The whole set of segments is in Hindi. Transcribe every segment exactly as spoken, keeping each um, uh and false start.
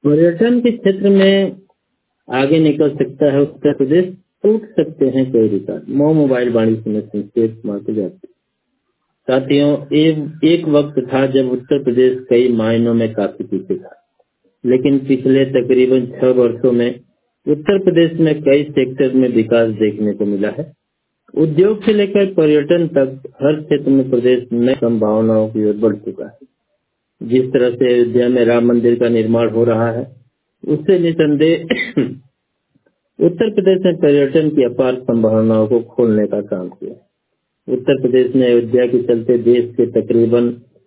पर्यटन के क्षेत्र में आगे निकल सकता है उत्तर प्रदेश, टूट सकते हैं कई रिकॉर्ड। मो मोबाइल वाणिज्य में संकेत मार्के जाते। साथियों, एक, एक वक्त था जब उत्तर प्रदेश कई मायनों में काफी पीछे था, लेकिन पिछले तकरीबन छह वर्षों में उत्तर प्रदेश में कई सेक्टर में विकास देखने को मिला है। उद्योग से लेकर पर्यटन तक हर क्षेत्र में प्रदेश नई संभावनाओं की ओर बढ़ चुका है। जिस तरह से अयोध्या में राम मंदिर का निर्माण हो रहा है, उससे निसंदेह उत्तर प्रदेश ने पर्यटन की अपार संभावनाओं को खोलने का काम किया। उत्तर प्रदेश ने अयोध्या के चलते देश के तकरीबन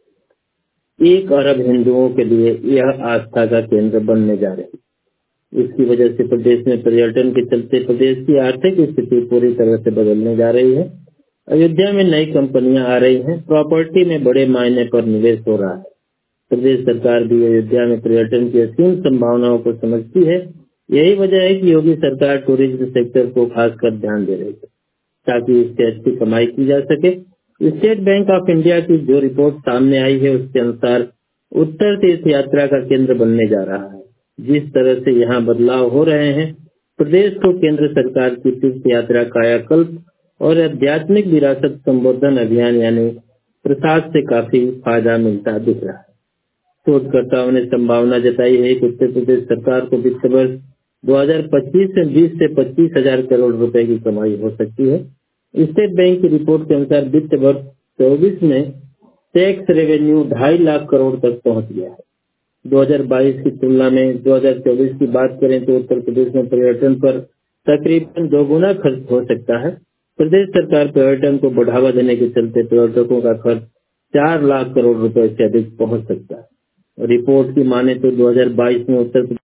एक अरब हिंदुओं के लिए यह आस्था का केंद्र बनने जा रही है। इसकी वजह से प्रदेश में पर्यटन के चलते प्रदेश की आर्थिक स्थिति पूरी तरह से बदलने जा रही है। अयोध्या में नई कंपनियां आ रही हैं, प्रॉपर्टी में बड़े मायने पर निवेश हो रहा है। प्रदेश सरकार भी अयोध्या में पर्यटन की असीम संभावनाओं को समझती है। यही वजह है कि योगी सरकार टूरिज्म सेक्टर को खासकर ध्यान दे रही है, ताकि इससे अच्छी कमाई की जा सके। स्टेट बैंक ऑफ इंडिया की जो रिपोर्ट सामने आई है, उसके अनुसार उत्तर तीर्थ यात्रा का केंद्र बनने जा रहा है। जिस तरह से यहाँ बदलाव हो रहे हैं, प्रदेश को केंद्र सरकार की तीर्थ यात्रा कायाकल्प और आध्यात्मिक विरासत संवर्धन अभियान यानी प्रसाद से काफी फायदा मिलता दिख रहा है। शोधकर्ताओं ने संभावना जताई है कि उत्तर प्रदेश सरकार को वित्त वर्ष दो हज़ार पच्चीस से बीस से पच्चीस हजार करोड़ रुपए की कमाई हो सकती है। स्टेट बैंक की रिपोर्ट के अनुसार वित्त वर्ष चौबीस में टैक्स रेवेन्यू ढाई लाख करोड़ तक पहुंच गया है। दो हज़ार बाईस की तुलना में दो हज़ार चौबीस की बात करें तो उत्तर प्रदेश में पर्यटन पर तकरीबन दोगुना खर्च हो सकता है। प्रदेश सरकार पर्यटन को बढ़ावा देने के चलते पर्यटकों का खर्च चार लाख करोड़ रुपए से अधिक पहुंच सकता है। रिपोर्ट की माने तो दो हज़ार बाईस में उत्तर